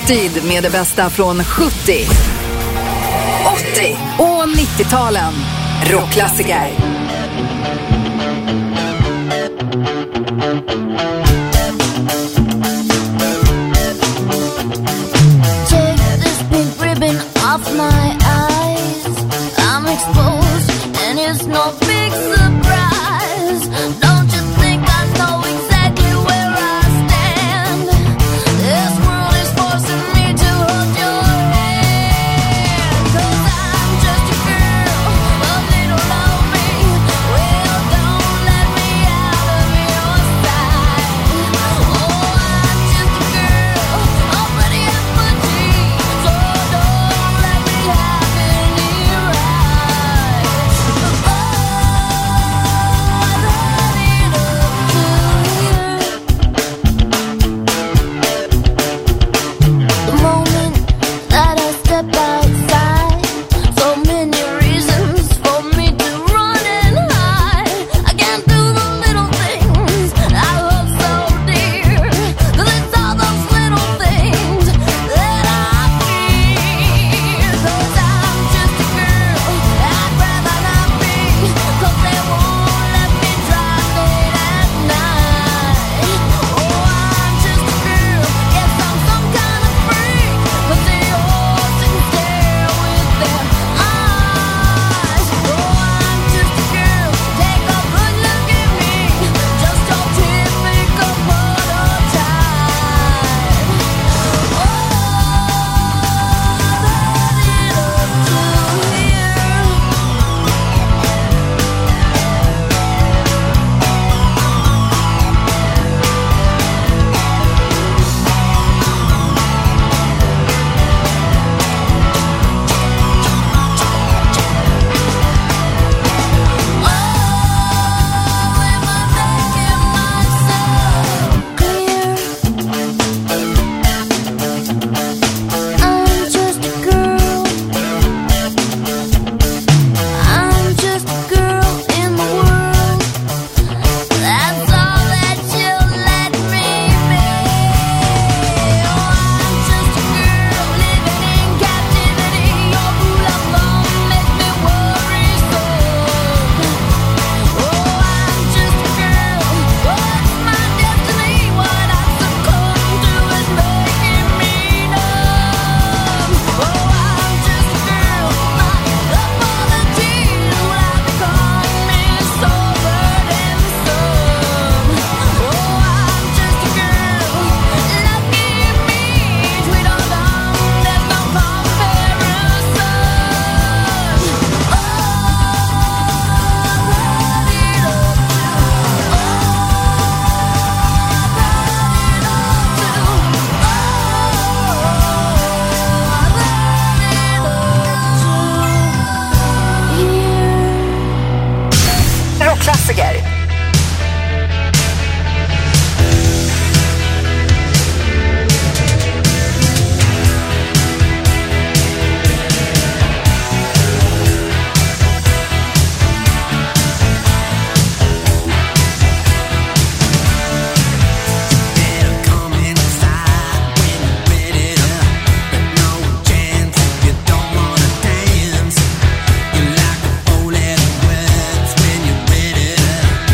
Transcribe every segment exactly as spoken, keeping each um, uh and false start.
Alltid med det bästa från sjuttio, åttio och nittio-talen. Rockklassiker. Take this pink ribbon off my eyes. I'm exposed and it's no big surprise. Don't you think I know exactly where I stand? This world is forcing me to hold your hand. 'Cause I'm just a girl, a little lonely. Well, don't let me out of your sight. Oh, I'm just a girl, a pretty effigy. So don't let me have any rights. Oh, I've had enough to hear. The moment that I step outside, so many reasons for me to run and hide. I can't do the little things I love so dear. 'Cause it's all those little things that I fear. 'Cause I'm just a girl, I'd rather not be. 'Cause they won't let me drive late at night. Oh, I'm just a girl, yes, I'm some kind of freak. 'Cause they all sit and stare with their eyes. Oh, I'm just a girl, take a good look at me. Just your typical prototype. Oh, I've had enough to hear. Oh, am I making myself clear? I'm just a girl. I'm just a girl in the world. That's all that you'll let me be. Oh, I'm just a girl living in captivity. Your rule of thumb makes me worrisome. Oh, I'm just a girl. What's my destiny? What I succumb to is making me numb. Oh, I'm just a girl. My apologies when I become me so burdensome. Oh, I'm just a girl. Lucky me, sweet or dumb, there's no comparison. Oh, I've had enough to. Oh, I've had enough to. Oh, I've had enough to hear. Rockklassiker. Come inside when you're ready to, but no chance if you don't wanna dance. You like the four-letter words when you're ready to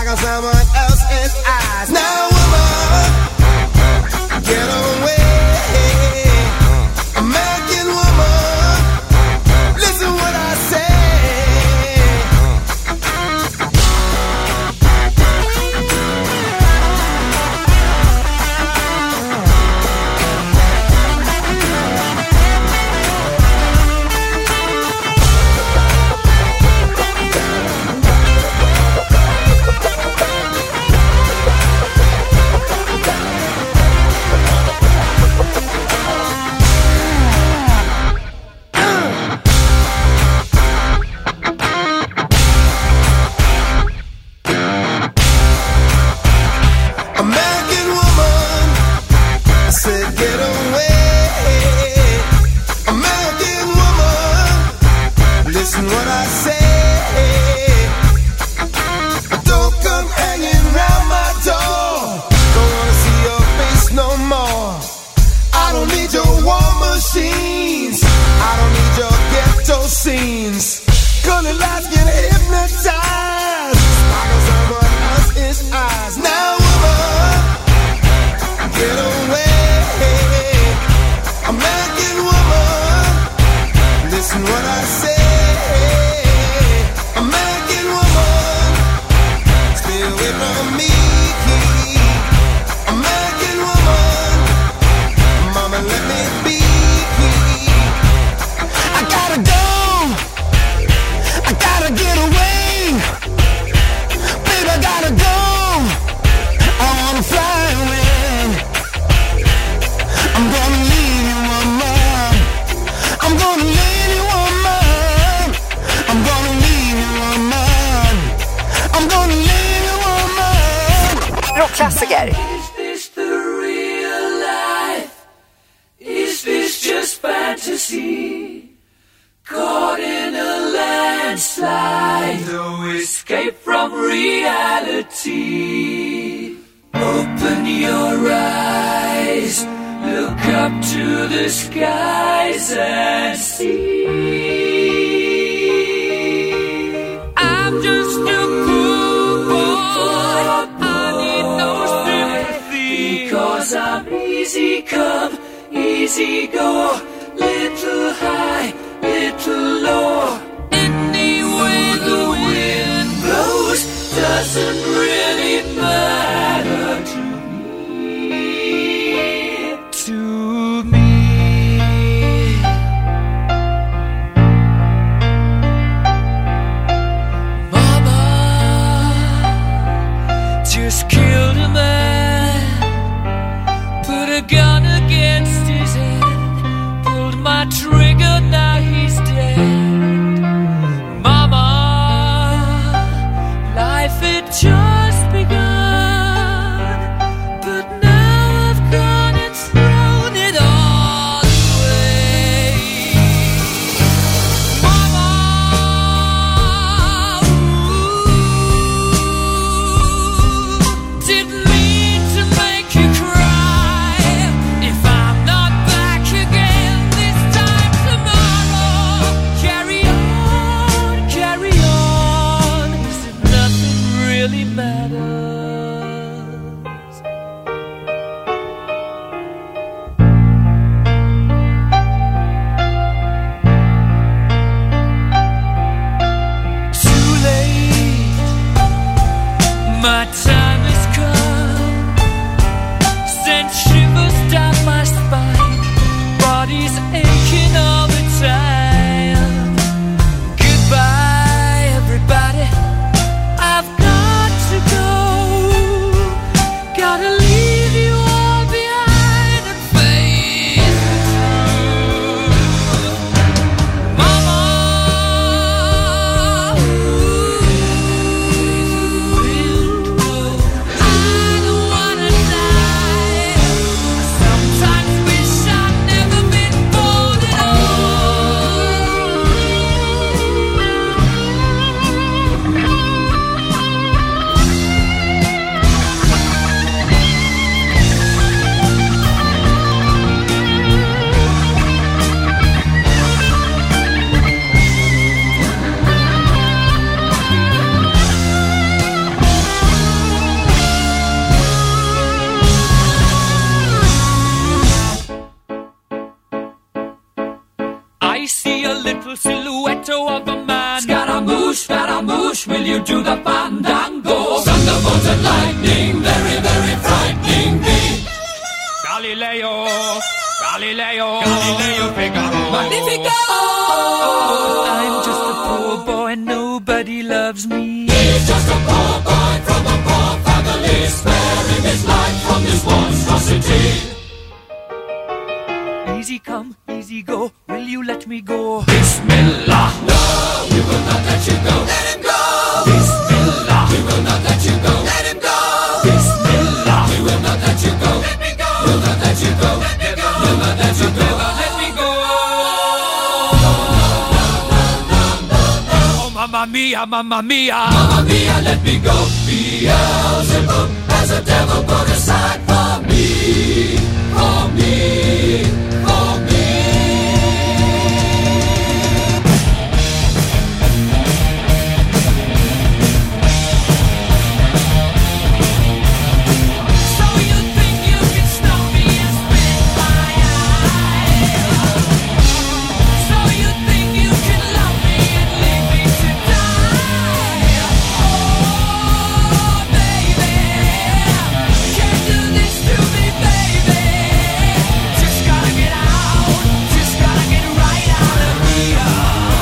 sparkle someone else's eyes. Now, woman, get away. American woman, listen what I say. Rockklassiker. Is this the real life? Is this just fantasy? Caught in a landslide, no escape from reality. Open your eyes, look up to the skies and see. I'm just a poor boy, I need no sympathy, because I'm easy come, easy go, little high, little low. Any way the wind blows doesn't really matter to me, to me. Mama just killed a man, put a gun against his head, pulled my trigger, now he's dead. Mama, life had just begun, but now I've gone and thrown it all away. Mama, ooh, didn't mean to make you cry. If I'm not back again this time tomorrow, carry on, carry on, as if nothing really matters. Too late, my time has come, sent shivers down my spine, body's aching all the time. Goodbye, everybody, I've got to go, gotta leave you all behind and face the truth. Mama, ooh, wind blows see a little silhouette of a man. Scaramouche, Scaramouche, will you do the fandango? Thunderbolt and lightning, very, very frightening me. Galileo, Galileo, Galileo Figaro. Magnifico! I'm just a poor boy, nobody loves me. He's just a poor boy from a poor family, sparing his life from this monstrosity. Easy come, easy go, will you let me go? Bismillah, no, we will not let you go. Let him go! Bismillah, we will not let you go. Let him go! Bismillah, we will not let you go. Let me go! We'll not let you go. Let me go! We'll not let you go. Let me go! Oh, mamma mia, mamma mia, mamma mia, let me go. Beelzebub has a devil put aside for me, for me, for me. So you think you can stop me and spit my eye? So you think you can love me and leave me to die? Oh, baby, can't do this to me, baby. Just gotta get out, just gotta get right out of here.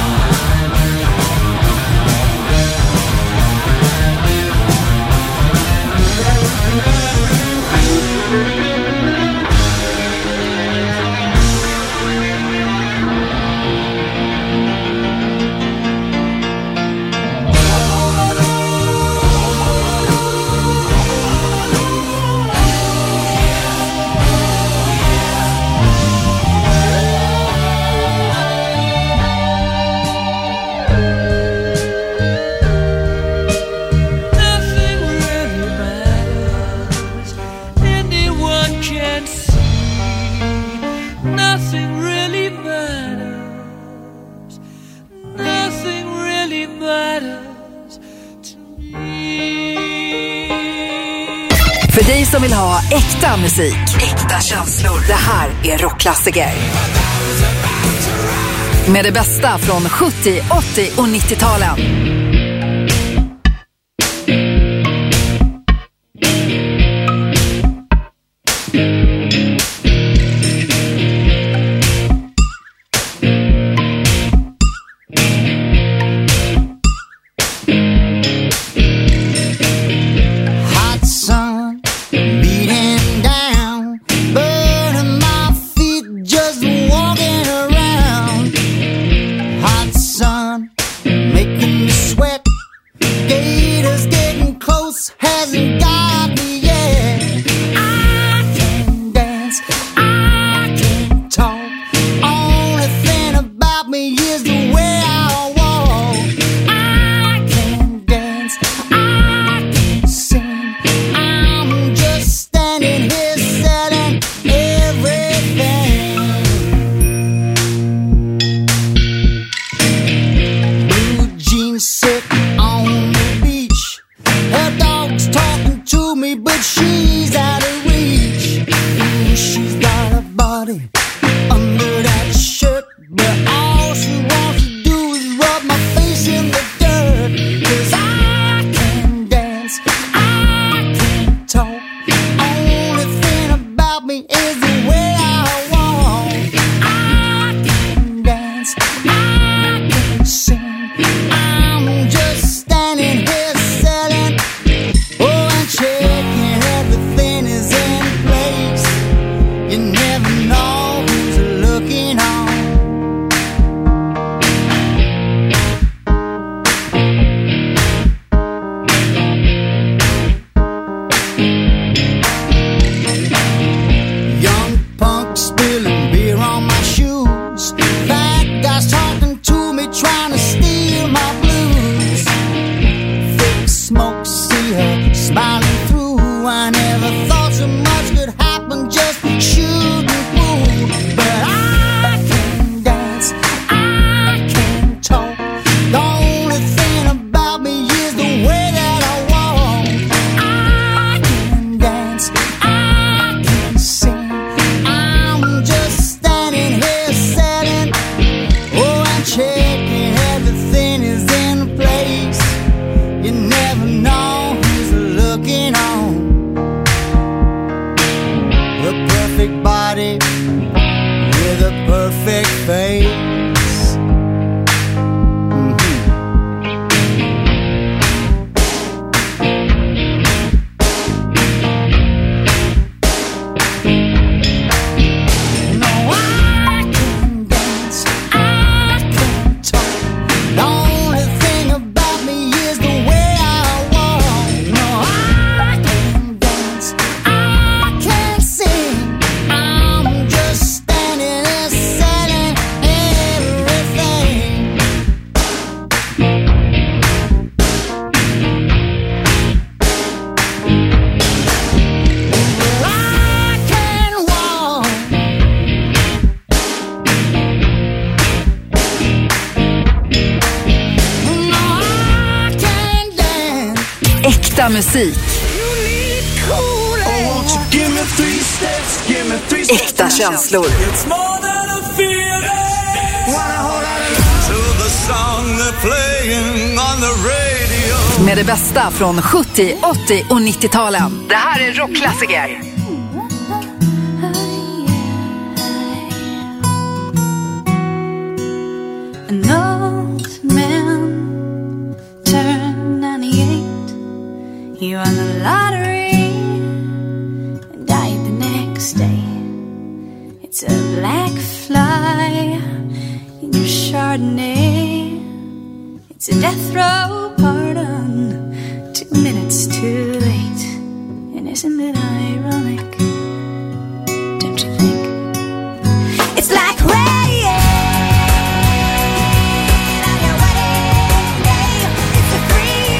Nothing really matters. Anyone can see. Nothing really matters. Nothing really matters to me. För dig som vill ha äkta musik, äkta känslor. Det här är Rockklassiker. Med det bästa från sjuttio, åttio och nittio-talen. Hot sun beating down, burning my feet just walking around. Hot sun making me sweat. Gators getting close, hasn't got me yet. I can dance, I can talk. Only thing about me is the way I walk. I can dance, I can sing. I'm just standing here selling everything. Blue jeans sit on the beach. Her dog's talking to me, but she's out of reach. Ooh, she's got a body under that shirt, but all she wants to do is rub my face in the dirt. 'Cause I can dance, I can talk. Only thing about me is the way I walk. I can dance, I can sing. I'm just standing here selling, oh, and checking everything is in place. You never know who's looking on. perfect body with a perfect face. Mhm. No, I can dance, I can talk. The only thing about me is the way I walk. No, I can dance, I can sing. I'm just standing there selling everything. Well, I can walk. No, I can dance. Äkta musik. Cool ass. Give me three steps, give me three steps. Äkta känslor. It's more than a feeling. Wanna hold on to the song they're playing on the radio. Med det bästa från sjuttio, åttio och nittio-talen. Det här är rockklassiker. An old man turned ninety-eight. He won the lottery and died the next day. It's a black fly in your Chardonnay. It's a death row pardon, two minutes too late. And isn't it ironic? Don't you think? It's like rain on your wedding day. It's a free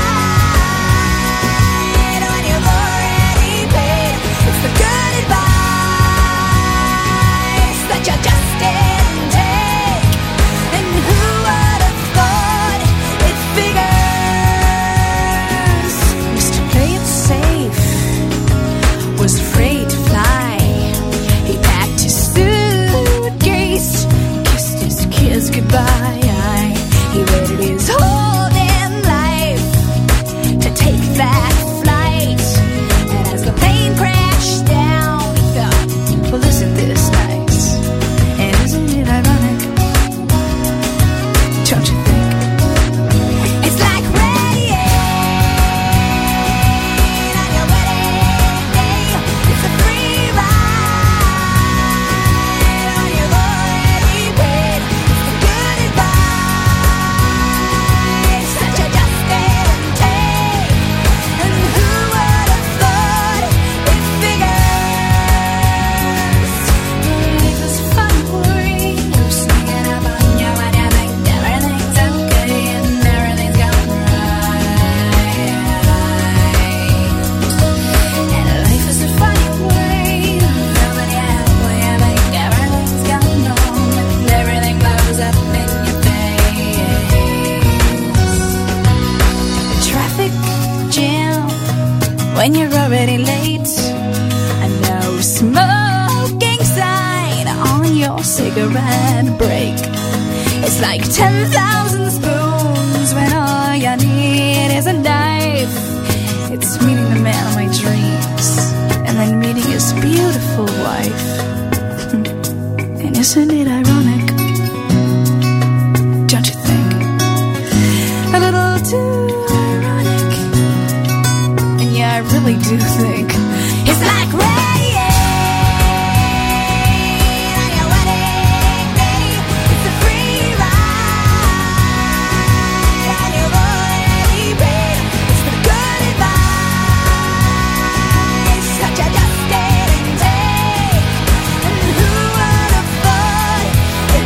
ride on your already paid. It's the good advice that you just didn't take. And who would have thought it figures? Mister Play It Safe was afraid to fly. He packed his suitcase, kissed his kids goodbye. He waited his whole damn life to take that flight. And as the plane crashed down, he thought, well, isn't this nice? And isn't it ironic? Don't you think? It's like rain on your wedding day. It's a free ride on your already paid. It's the good advice that you just didn't take. And who would have thought it figures? Life is fun for you, sneaking up on you when you think everything's okay and everything's going right. And life is a funny way, nobody halfway, I think everything's going on and everything blows up in your face. The traffic jam when you're already late, and no smoking sign on your cigarette break. It's like ten thousand spoons when all you need is a knife. It's meeting the man of my dreams and then meeting his beautiful wife. Hmm. And isn't it ironic? Don't you think? A little too ironic. And yeah, I really do think it's like rain on your wedding day. It's a free ride on your already paid. It's the good advice that you just didn't take. And who would have thought it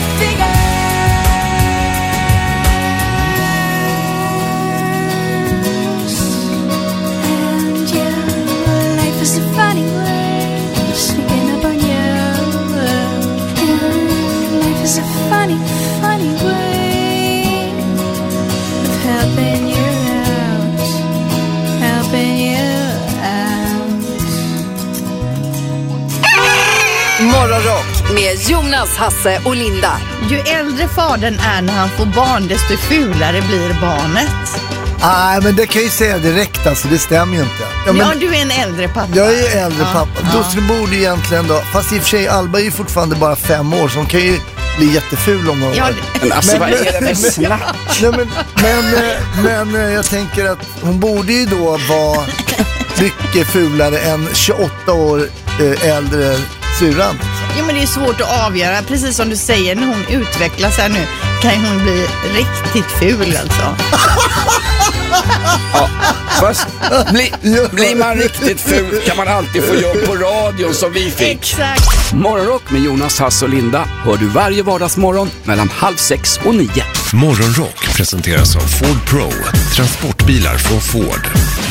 figures? And yeah, life is a funny way of sneaking up on you. And life is a funny, funny way of helping you out, helping you out. Morgonrock med Jonas, Hasse och Linda. Ju äldre fadern är när han får barn, desto fulare blir barnet. Nej, men det kan jag ju säga direkt, alltså det stämmer ju inte. Ja, men, Ja, du är en äldre pappa. jag är äldre Ja, pappa. ja. Då så borde egentligen då, fast i och för sig Alba är ju fortfarande bara fem år, så hon kan ju bli jätteful om några Ja, år. det- Men alltså, vad är det för snack? Nej, men, men, eh, men eh, jag tänker att hon borde ju då vara mycket fulare än tjugoåtta år eh, äldre syrran. Jo, men det är svårt att avgöra. Precis som du säger, när hon utvecklas här nu kan hon bli riktigt ful alltså. Ja, fast bli, blir man riktigt ful kan man alltid få jobb på radion som vi fick. Exakt. Morgonrock med Jonas, Hass och Linda hör du varje vardagsmorgon mellan halv sex och nio. Morgonrock presenteras av Ford Pro. Transportbilar från Ford.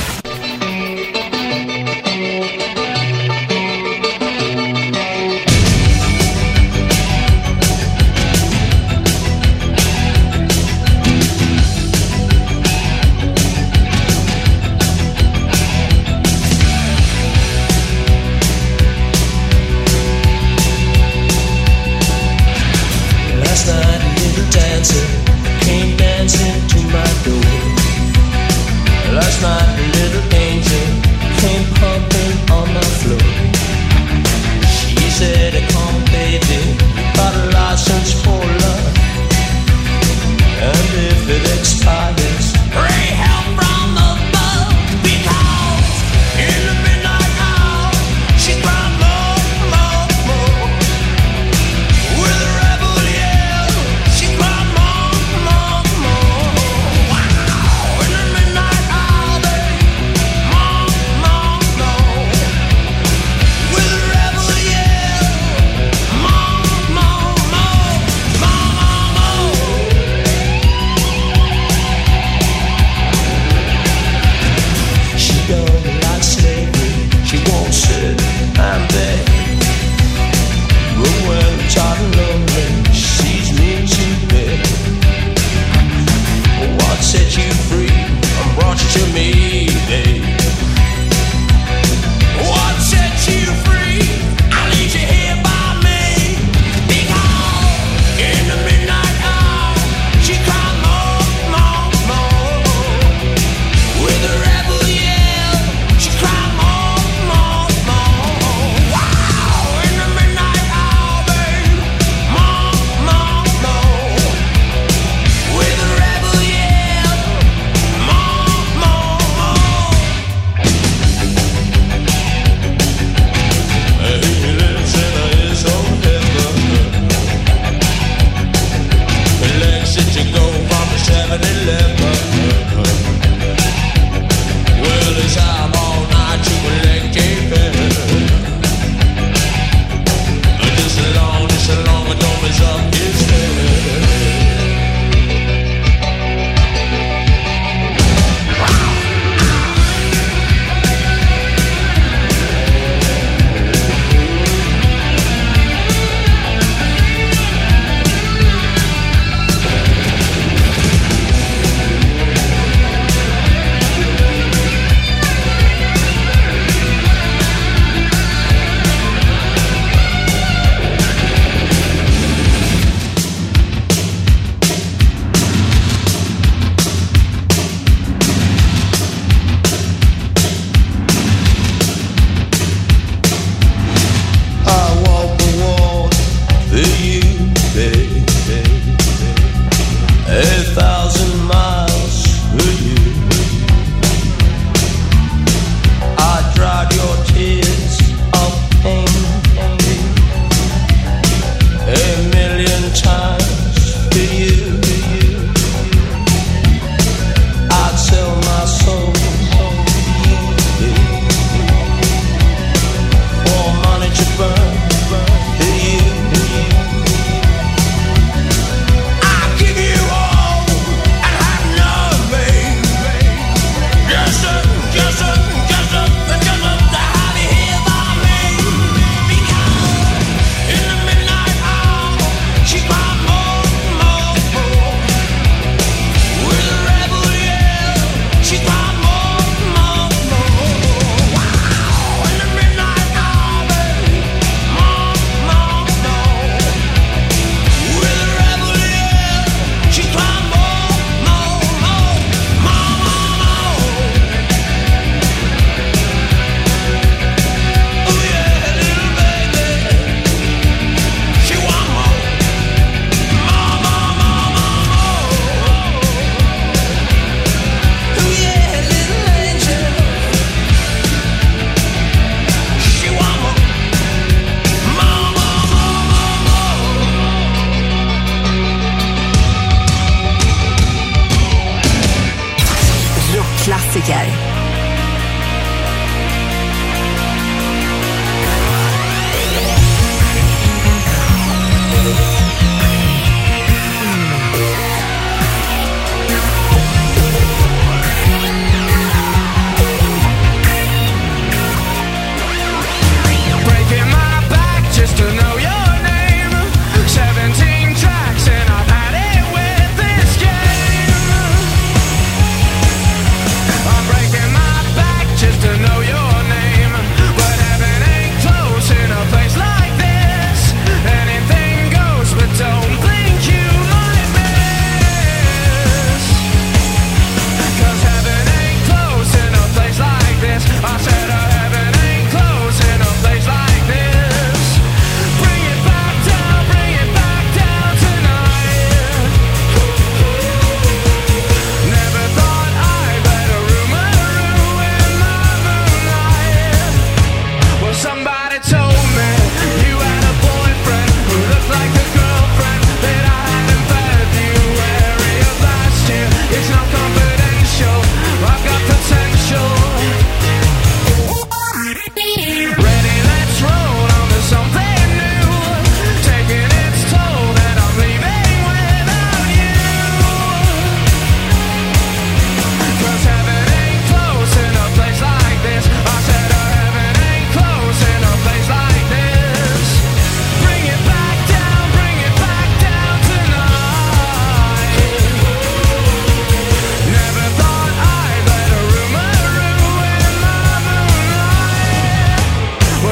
Last night a little dancer came dancing to my door. Last night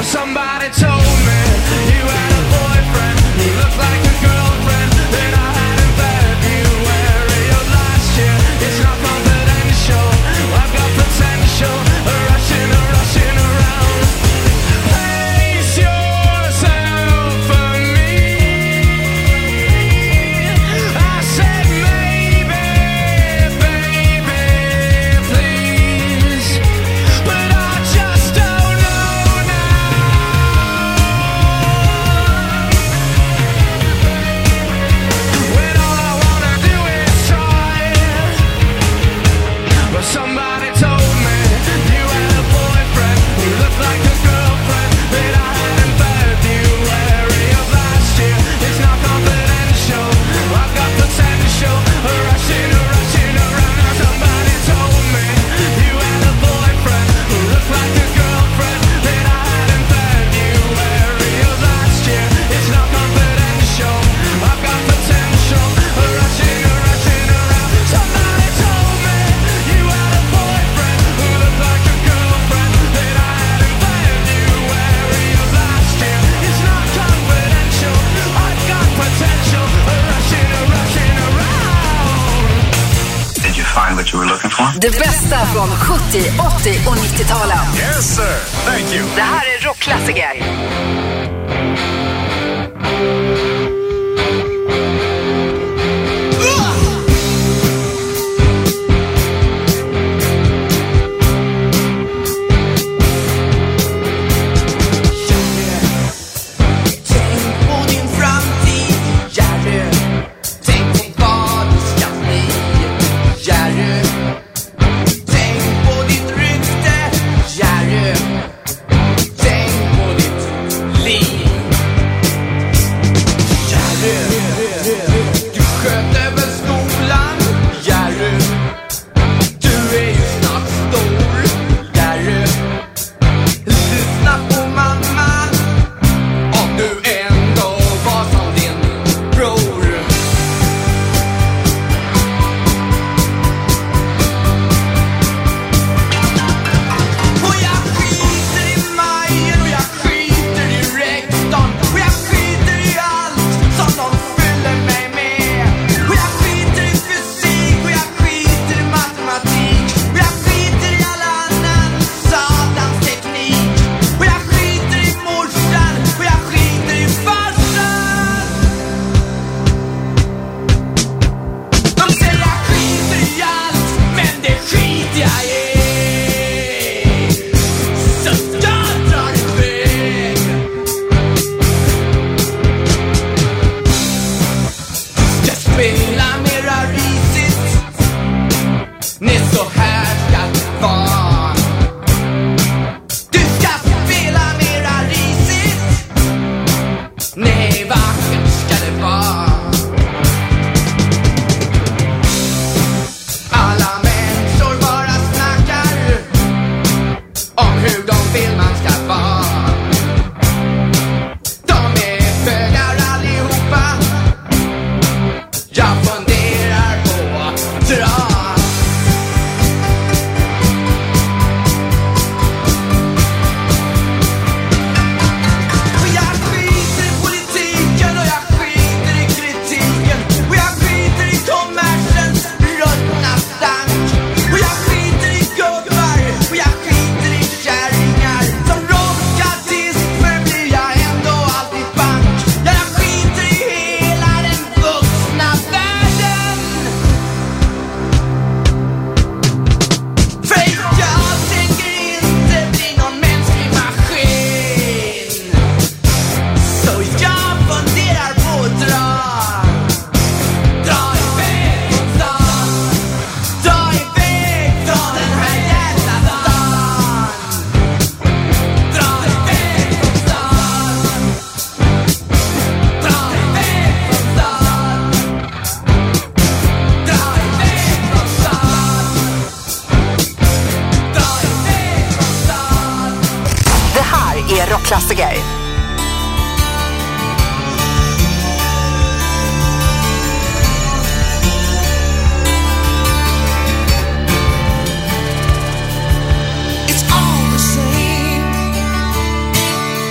Well, somebody told me you had a boyfriend who looked like a girlfriend that I had in February of last year. It's not confidential, I've got potential, rushing, rushing around. Place yourself for me. I said maybe, baby, please, but I just don't know now. When all I wanna do is try. But somebody told me you had a boyfriend who looked like a girlfriend that I had in February of last year. It's not confidential, I've got potential, rushing, rushing around. Somebody told me you had a boyfriend who looked like a girlfriend that I had in February of last year. It's not confidential, I've got potential, rushing, rushing around. Somebody told me you had a boyfriend who looked like a girlfriend that I had in February of last year. It's not confidential, I've got potential, rushing, rushing around. Did you find what you were looking for? Det bästa från sjuttio, åttio och nittio-talen. Yes sir, thank you. Det här är rockklassiker. Tänk på din framtid, Jerry. Tänk på vad du ska bli, Jerry. Tänk på ditt rykte, Jerry. Tänk på ditt liv, Jerry. Du sköter väl skolan, Jerry. Du är ju snart stor, Jerry. Lyssna på mamma om du ändå var som din bror. Och jag skiter i Majen och jag skiter i rektorn och jag skiter i allt som de fyller mig med. Och jag skiter i fysik och jag skiter i matematik och jag skiter i all annan satans teknik. Och jag skiter i morsan och jag skiter i farsan. De säger jag skiter i allt, men det skiter jag i. Så jag drar iväg. Jag spelar mera risigt. Nej, så här ska det vara. Du ska spela mera risigt. Nej, vackert ska det vara. Alla människor bara snackar om hur de vill man ska vara. De är bögar allihopa. Jag funderar på att dra. Och jag skiter i politiken och jag skiter i kritiken och jag skiter i kommersens ruttna stank. Och jag skiter i gubbar och jag skiter i kärringar som råkar disk, förblir jag ändå alltid bank. Ja, jag skiter i hela den vuxna världen. För jag tänker inte bli någon mänsklig maskin. Så jag funderar på att dra. Dra iväg från stan. Dra iväg från den här jävla stan. Dra iväg från stan. Dra iväg från stan. Dra iväg från stan. Dra iväg från stan. Det här är rockklassiker. It's all the same.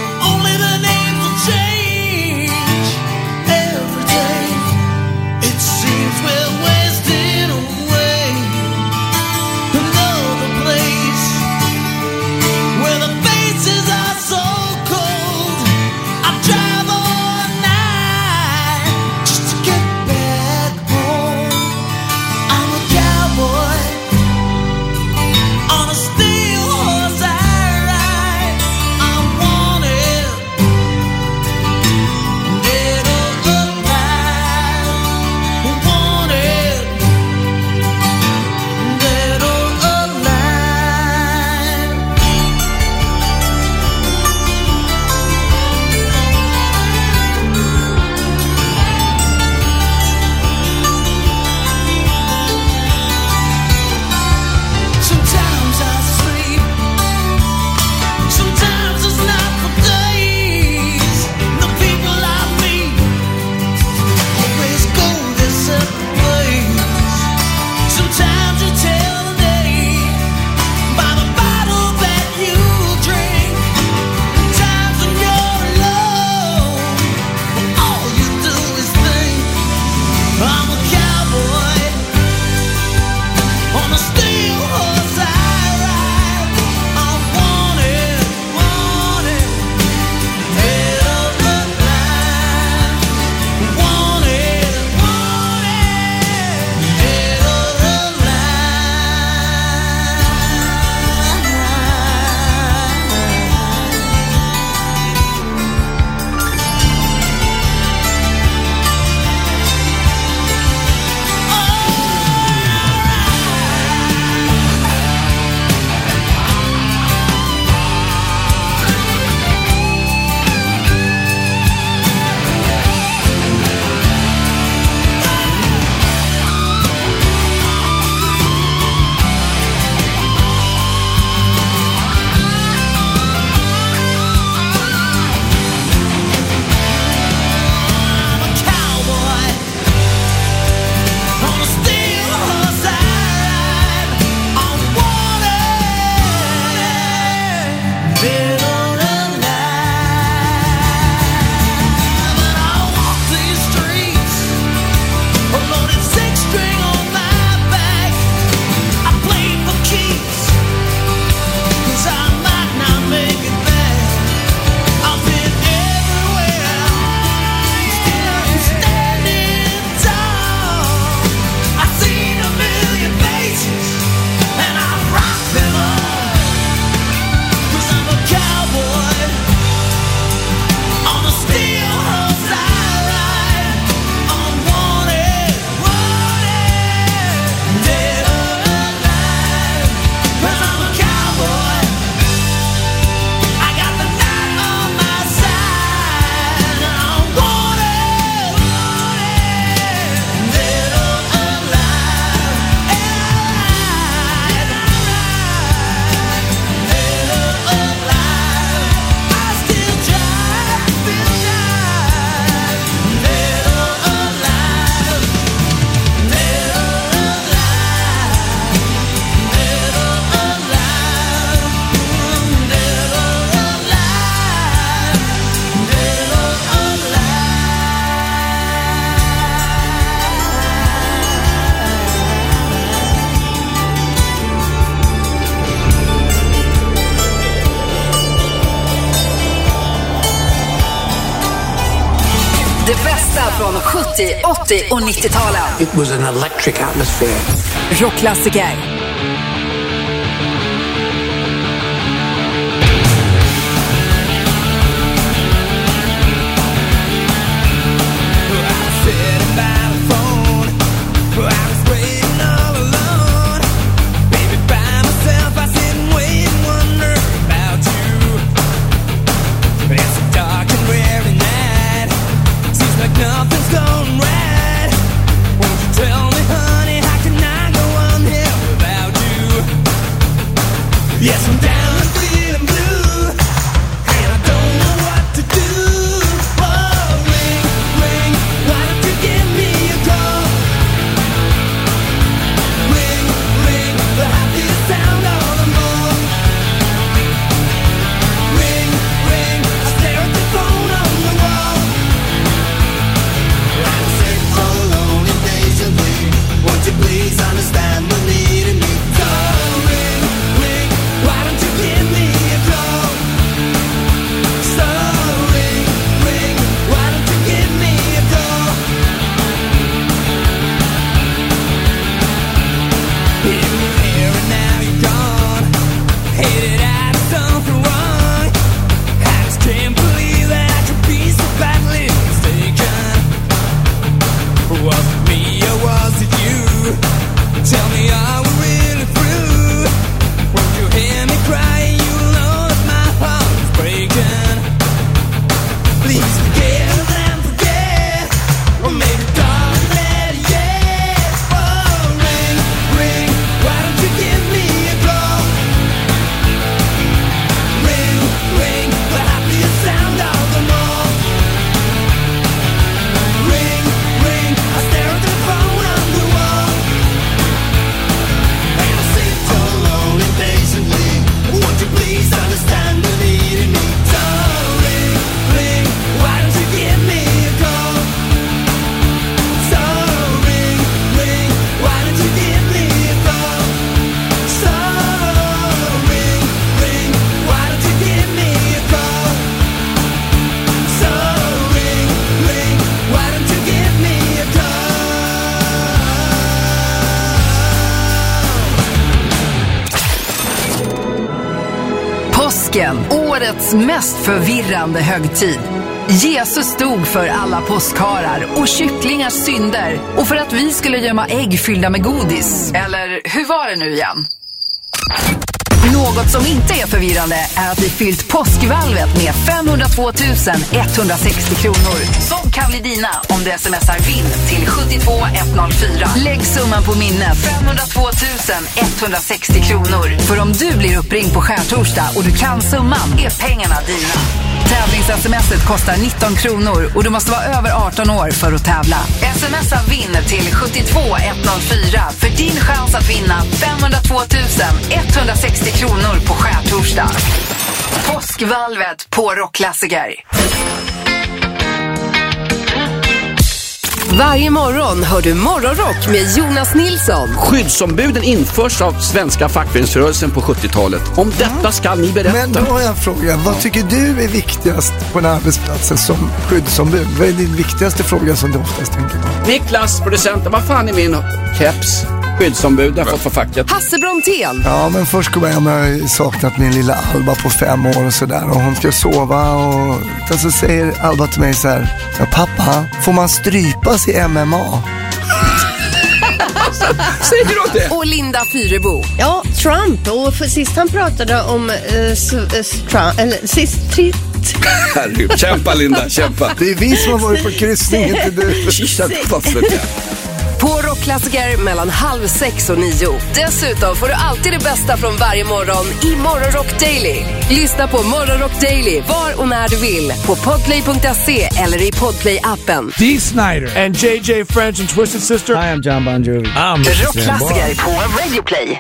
bästa från sjuttio, åttio och nittio-talen. It was an electric atmosphere. Rockklassiker. Nothing's gone right. Won't you tell me, honey, how can I go on here without you? Yes, I'm down and feeling blue, and I don't know what to do. Oh, ring, ring, why don't you give me a call? Ring, ring, the happiest sound of them all. Ring, ring, I stare at the phone on the wall. Won't you please understand the need in me? So ring, ring, why don't you give me a call? So ring, ring, why don't you give me a call? You were here and now you're gone. Hated I did something wrong. I just can't believe that I could be so badly mistaken. Was it me or was it you? Tell me, are we really through? Won't you hear me crying? You know that my heart is breaking. Please forgive and forget, or maybe darling, let it yet. Oh, ring, ring, why don't you give me a call? Ring, ring, the happiest sound of them all. Ring, ring, I stare at the phone on the wall, and I sit so alone and patiently. Won't you please understand the need in me? So ring, ring, why don't you give me a call? So ring, ring, why don't you give me a call? So ring, ring, why don't you give me a call? So ring, ring, why don't you give me a call? Påsken, årets mest förvirrande högtid. Jesus stod för alla påskharar och kycklingars synder och för att vi skulle gömma ägg fyllda med godis. Eller hur var det nu igen? Något som inte är förvirrande är att vi fyllt påskvalvet med femhundratvå tusen etthundrasextio kronor. Som kan bli dina om du smsar vinn till sjuttiotvå etthundrafyra. Lägg summan på minnet femhundratvå tusen etthundrasextio kronor. För om du blir uppringd på skärtorsdag och du kan summan är pengarna dina. Tävlings-smset kostar nitton kronor och du måste vara över arton år för att tävla. Smsa vinn till sjuttiotvå etthundrafyra för din chans att vinna femhundratvå tusen etthundrasextio kronor på skärtorsdag. Påskvalvet på Rockklassiker. Varje morgon hör du Morgonrock med Jonas Nilsson. Skyddsombuden införs av svenska fackföreningsrörelsen på sjuttiotalet. Om detta ska ni berätta. Men då har jag en fråga. Vad tycker du är viktigast på en arbetsplats som skyddsombud? Vad är din viktigaste fråga som du oftast tänker på? Niklas, producenten, vad fan är min keps? Skyddsombud har fått för facket. Hasse Brontén. Ja, men först kommer jag med saknat min lilla Alba på fem år och sådär. Och hon ska sova och så säger Alba till mig så här: ja, pappa, får man strypas i M M A? Säger du det? Och Linda Fyrebo. Ja, Trump. Och för sist han pratade om uh, s- s- Trump, eller sist tri- Herregud, kämpa Linda, kämpa. Det är vi som har varit på kryssning, inte du. På Rockklassiker mellan halv sex och nio. Dessutom får du alltid det bästa från varje morgon i Morgonrock Daily. Lyssna på Morgonrock Daily var och när du vill på podplay punkt se eller i Podplay-appen. Dee Snider and J J French and Twisted Sister. Hi, I'm John Bon Jovi. I'm Rockklassiker på Radio Play.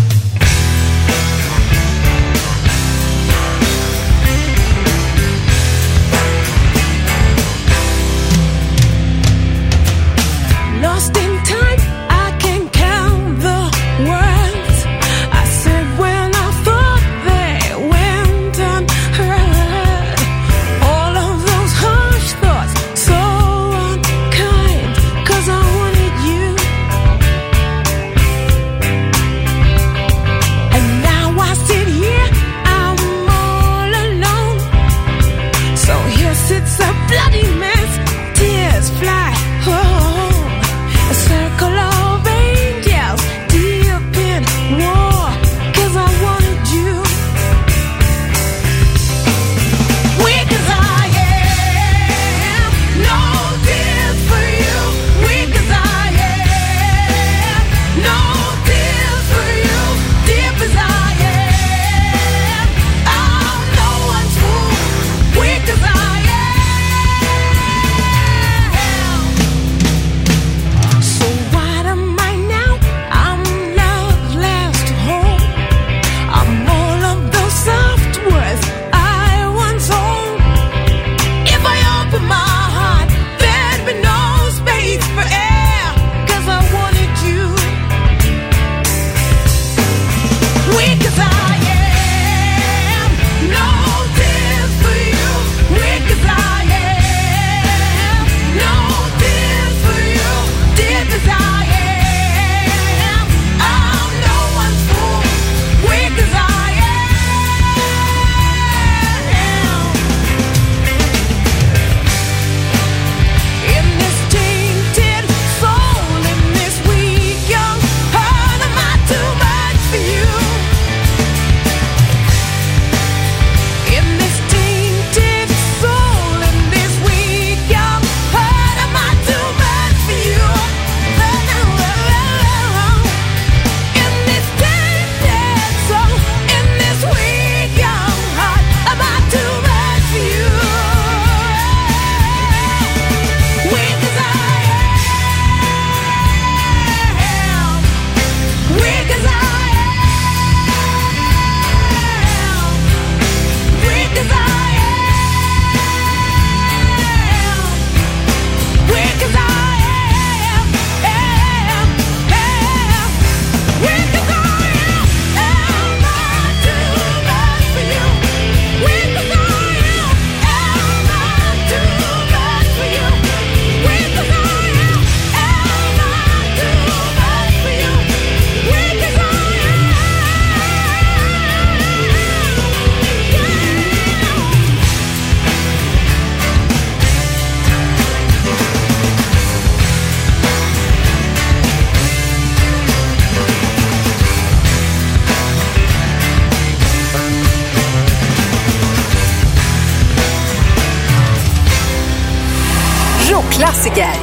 Lost in time, I can count the words I said when I thought they went unheard. All of those harsh thoughts, so untrue. rockklassiker.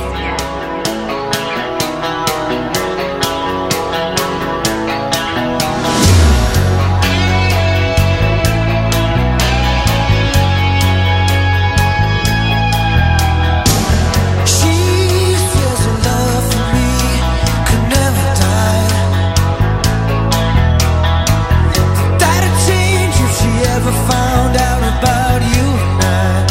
Found out about you and I.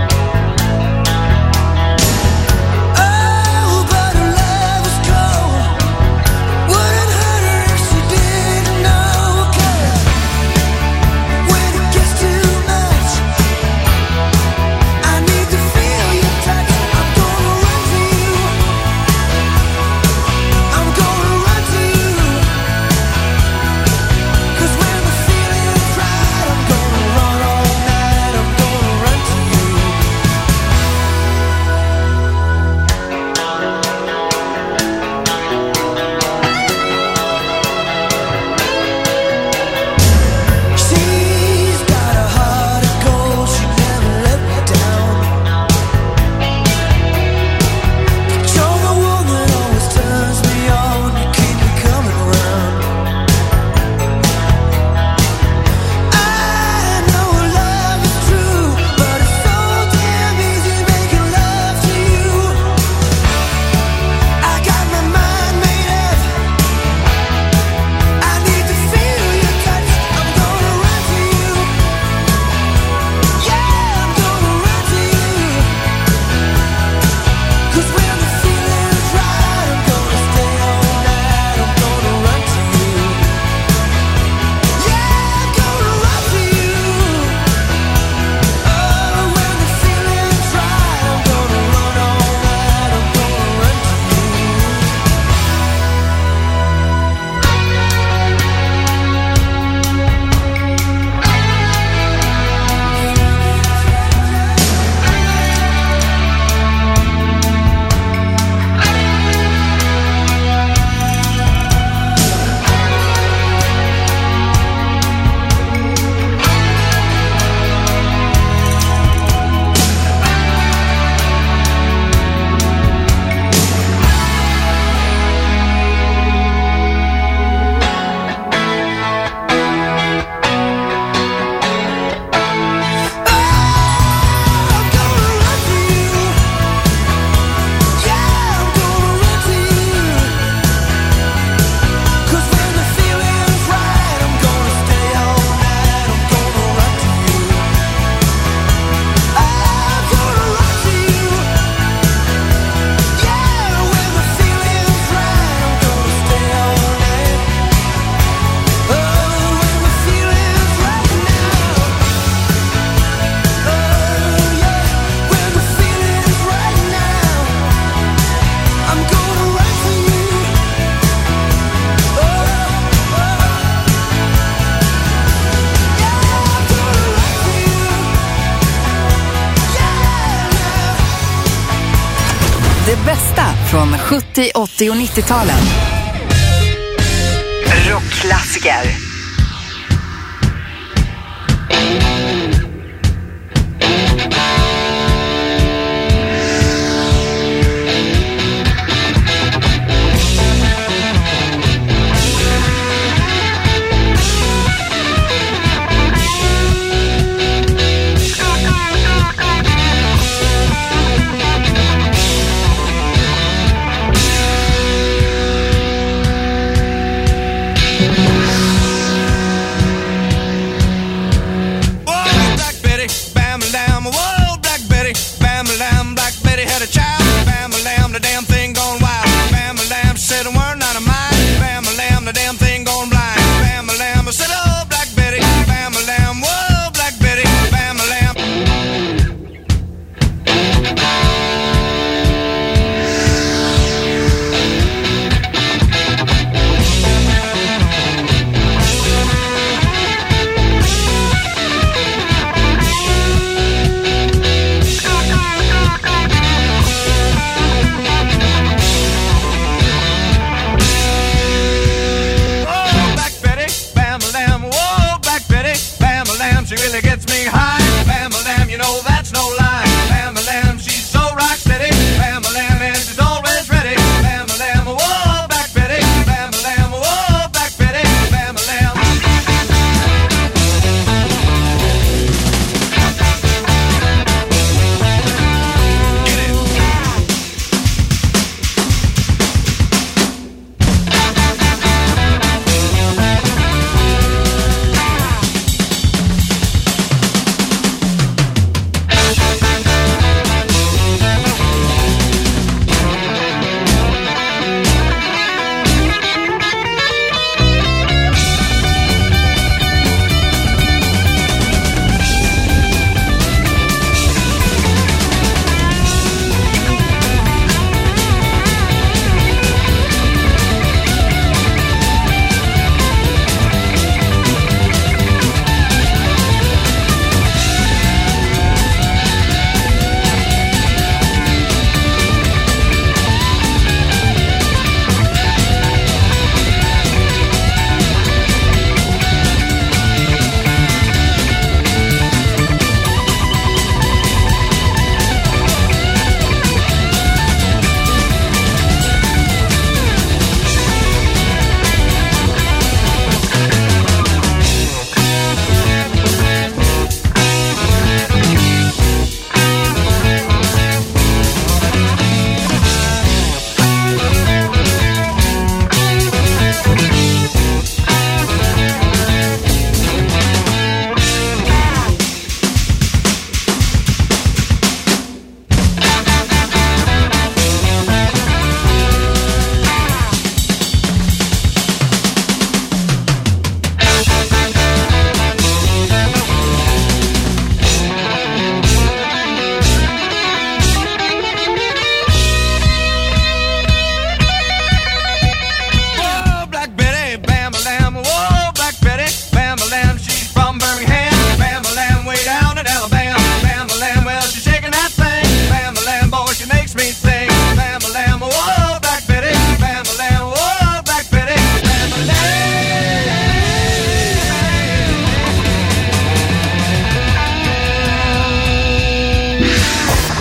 Oh, but her love was cold. Wouldn't hurt her if she didn't know. 'Cause when it gets too much, I need to feel your touch. I'm gonna run to you. I'm gonna run to you. 'Cause when the feeling's right, I'm gonna run all night. I'm gonna run to you. She's got a heart of gold. She never let me down. But you're the one that always turns me on. You keep me coming around. I know love is true, but it's so damn easy making love to you. I got my mind made up. I need to feel your touch. I'm gonna run to you. Yeah, I'm gonna run to you. 'Cause when the feeling's right, I'm gonna stay all night. I'm gonna run to you. Yeah, I'm gonna run to you. Oh, when the feeling's right, I'm gonna run all night. I'm gonna run to you. Det bästa från sjuttio, åttio och nittio-talen. Rockklassiker. She really gets me high. Bam-a-lam, you know that's no lie. Bam-a-lam, she's so rock steady. Bam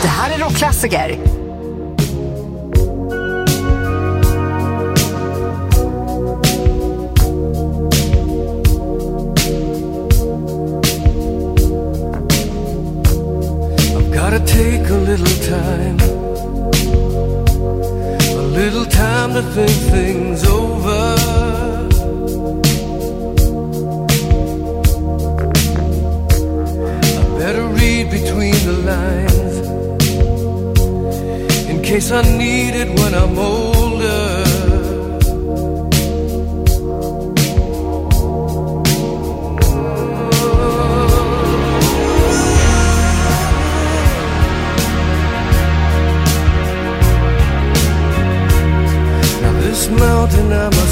Det här är rockklassiker. Gotta take a little time, a little time to think things over. I better read between the lines, in case I need it when I'm older. This mountain I'm